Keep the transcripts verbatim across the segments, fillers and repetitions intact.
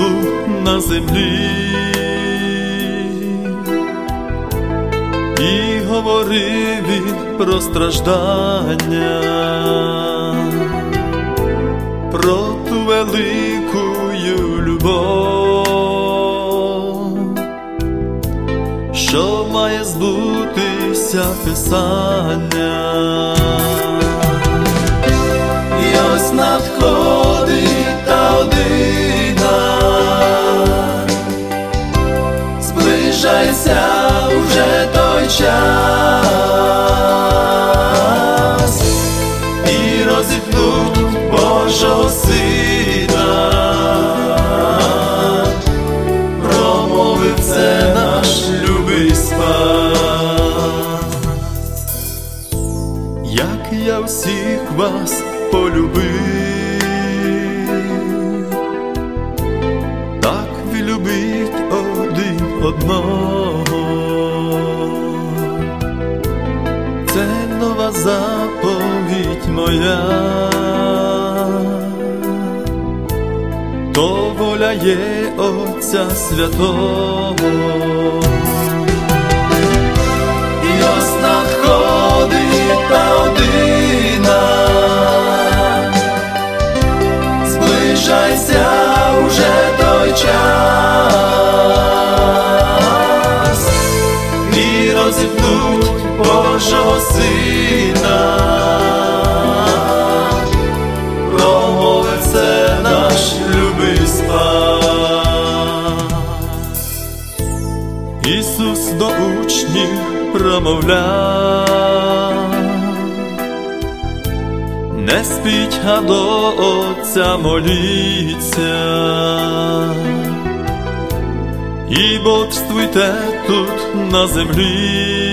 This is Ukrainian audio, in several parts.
на землі, і говорив він про страждання, про ту великую любов, що має збутися Писання. І ось надходить та година, зближайся уже той час, і розіпнуть Божого Сина, промовив це наш любий Спас. Як я всіх вас полюбив, так ви любіть один одного. Це нова заповідь моя, то воля є Отця Святого. І ось надходить та година, зближайся уже той час, і розіпнуть Божого Сина, промовив це наш любий Спас. Ісус до учнів промовляв: не спіть, а до Отця моліться, і бодствуйте тут на землі,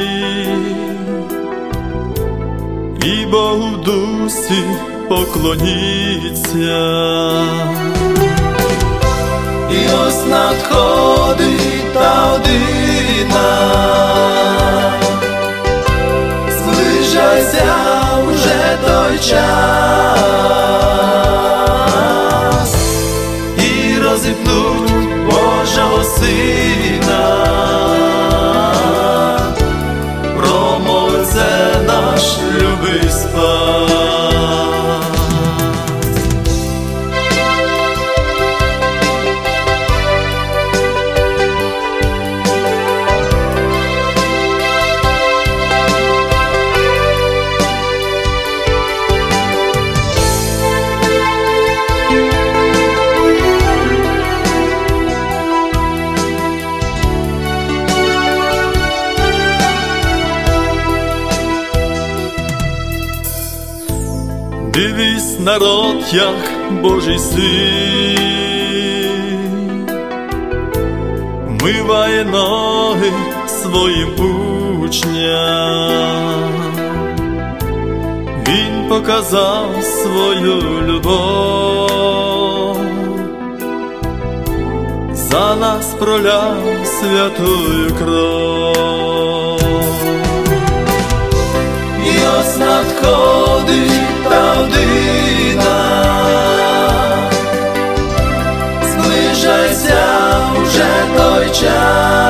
і Богу в дусі поклоніться. І ось надходить та година, зближайся уже той час, і розіпнуть Божого Сина, промовив це наш любий Спас. Дивись, народ, як Божий Син вмиває ноги своїм учням. Він показав свою любов, за нас проляв святую кров. І ось надходить та година, зближайся уже той час,